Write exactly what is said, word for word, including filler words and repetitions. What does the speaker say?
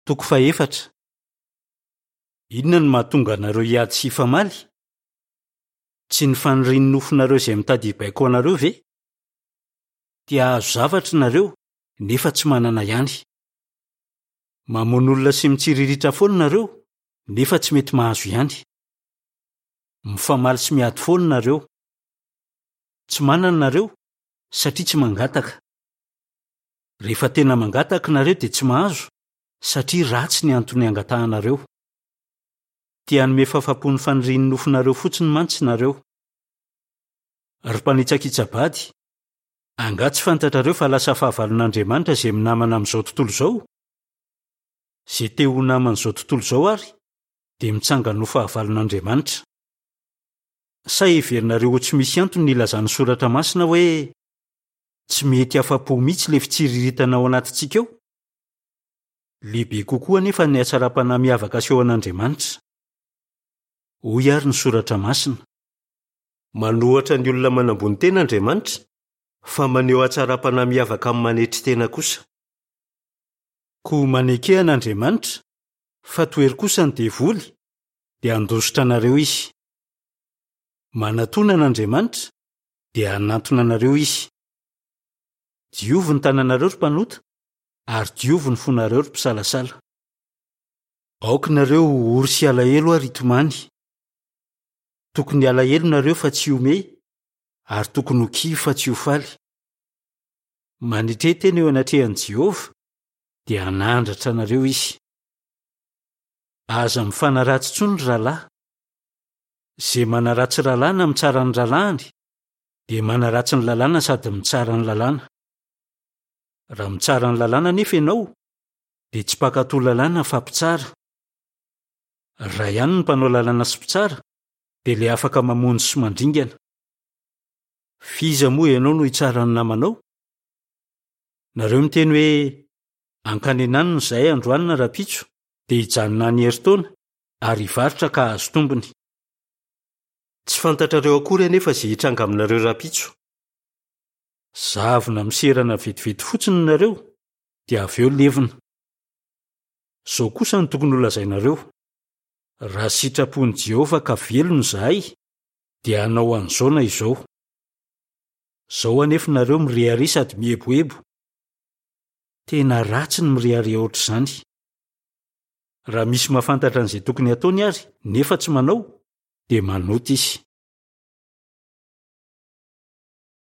Toko faefatra. Inona no mahatonga anareo hiady sy hifamaly? Tsy ny fanirian'ny nofonareo izay mitady hibaiko anareo ve? Tia hahazo zavatra nareo nefa tsy manana ihany. Mamono olona sy mitsiriritra foana nareo nefa tsy mety mahazo ihany. Mifamaly sy miady foana nareo. Tsy manana nareo satria tsy mangataka. Rehefa tena mangataka nareo dia tsy mahazo satria ratsy ny antony angatahanareo. Tia hanome fahafapon'ny fanirian'ny nofonareo fotsiny mantsy nareo. Ry mpanitsakitsabady, angaha tsy fantatrareo fa lasa fahavalon'Andriamanitra izay minamana amin'izao tontolo izao? Izay te ho naman'izao tontolo izao ary dia mitsangana ho fahavalon'Andriamanitra. Sa heverinareo ho tsy misy antony ny ilazan'ny soratra masina hoe tsy mety afa-po mihitsy ilay fitsiriritana ao anatintsika eo? Lehibe kokoa anefa ny hatsaram-panahy miavaka aseho an'Andriamanitra. Hoy ary ny soratra masina. Manohatra ny olona manambony tena Andriamanitra, fa maneho hatsaram-panahy miavaka amin'ny manetry tena kosa. Koa manekehana Andriamanitra, fa toery kosa ny devoly, dia handositra anareo izy. Manatona n'Andriamanitra, dia hanantona anareo izy. Diovy ny tananareo ry mpanota, ary diovy ny fonareo ry mpisalasala. Aoka nareo ory sy alahelo ary hitomany. Tokony alahelo nareo fa tsy home, ary tokony ho kivy fa tsy ho faly. Manetretena eo anatrehan'i Jehova, dia hanandratra anareo izy. Aza mifanaratsy intsony ry rahalahy. Izay manaratsy lalàna mitsara ny lalàny, dia manaratsy ny lalàna sady mitsara ny lalàna. Raha mitsara ny lalàna nefa ianao, dia tsy mpakatao lalàna fa mpitsara. Raha ihany ny mpanao lalàna sy mpitsara, dia ilay afaka mamonjy sy mandringana. Fiza moa ianao no hitsara ny namanao? Nareo miteny hoe ankanenanina izahay androany na rapitso, dia hijanona any herintaona ary hivarotra ka hahazo tombony. Tsy fantatrareo akory anefa izay hitranga aminareo rapitso. Zavona miserana vetivety fotsiny nareo, dia avy eo levina. Izao kosa ny tokony ho lazainareo. Raha sitrapon'i Jehova ka velona izahay, dia hanao an'izao na izao. Izao anefa nareo mirehare sady mieboebo. Tena ratsy ny mirehare ohatr'izany. Raha misy mahafantatra an'izay tokony ataony ary nefa tsy manao, dia manoto izy.